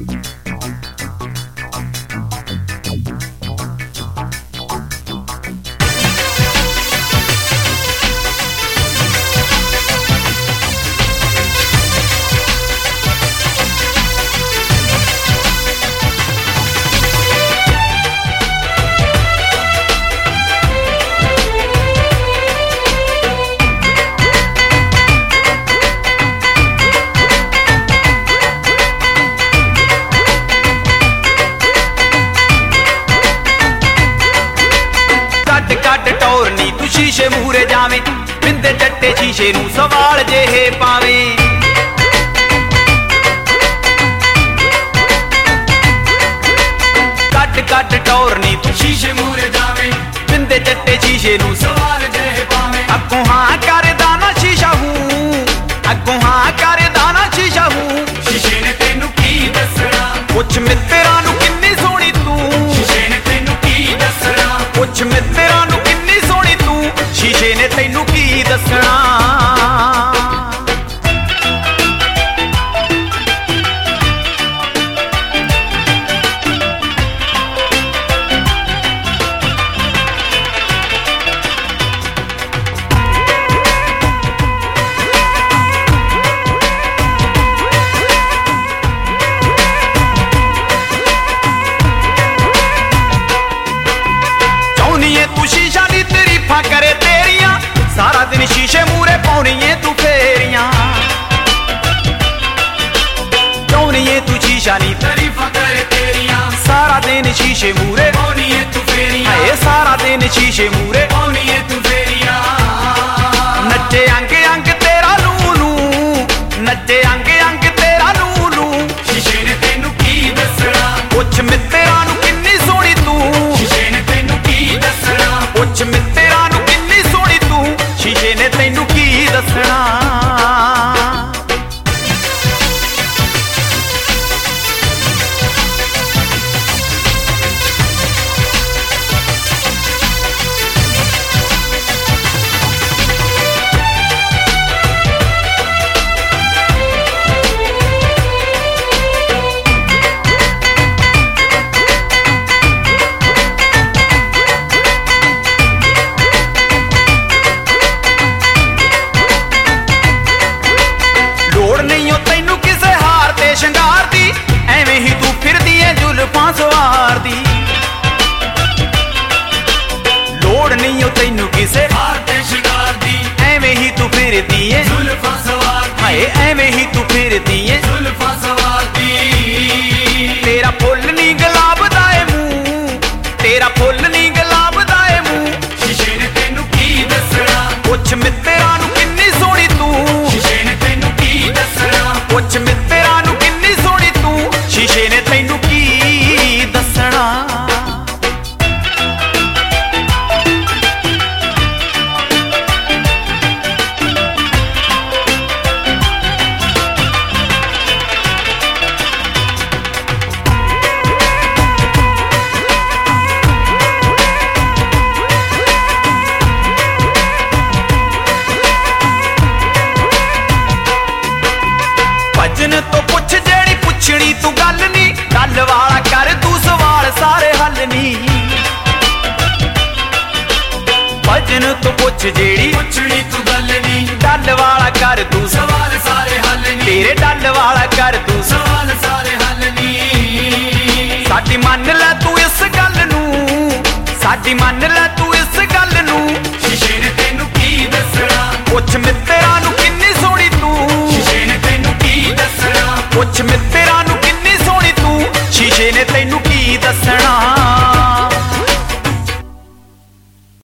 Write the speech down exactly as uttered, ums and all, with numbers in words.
शीशे मूरे जावे बिंदे चट्टे शीशे नू सवाल जेहे पावे कट कट टौर नी तू शीशे मूरे जावे बिंदे चट्टे शीशे नू सवाल जेहे पावे अगों हाँ कर दाना शीशा हूँ अगों हाँ कर दाना शीशा हूँ शीशे ने तेनू की दसना पुछ मित्तरां नू किन्नी सोहनी तू शीशे ने तेनू की दसना पुछ मित्तरां नू किन्नी सोहनी तू शीशे ने तैनू की दसना करे तेरियां सारा दिन शीशे मूरे पाउनिए तू फेरियां चाहनिए तू शीशा नी तारीफा करे तेरियां सारा दिन शीशे मूरे पाउनिए तू फेरियां ए सारा दिन शीशे मूरे पाउनिए तू फेरियां नच्चे अंग अंग तेरा लूलू नच्चे अंग अंग तेरा लूलू शीशे ने तेनू की दसना पुछ मित्तरां नू किन्नी सोहनी तू शीशे ने तेनू की दसना पुछ मित्तरां शीशे ने तैनू की दसना शंगार दी एवें ही तू फिरदी है जुल्फां सवार दी लोड़ नहीं हो तैनू किसे हार ते शंगार दी एवें ही तू फिरदी है जुल्फां सवार दी हाय एवें ही तू फिरदी है जुल्फां सवार दी तेरा फुल नी गुलाब दा ए मुंह तेरा फुल नी गुलाब दा ए मुंह शीशे ने तैनू की दसना पुछ मित्तरां नू किन्नी सोहनी तू शीशे ने तैनू की दसना पुछ मित्तरां नू शीशे ने तैनू की दसना भजन तो पुछ जेड़ी पुछनी तू गल नी गल वाला कर तू सवाल सारे हल नी भजन तो पुछ जेड़ी पुछनी तू गल नी गल वाला कर तू सवाल सारे हल नी तेरे गल वाला कर तू सवाल सारे हल नी साडी मन ले तू इस गल नू साडी मन ले तू इस गल नू शीशे ने तैनू की दसना पुछ मित्तरां नू किन्नी सोहनी तू शीशे ने तैनू की दसना पुछ मित्तरां नू किन्नी सोहनी तू शीशे ने तैनू की दसना।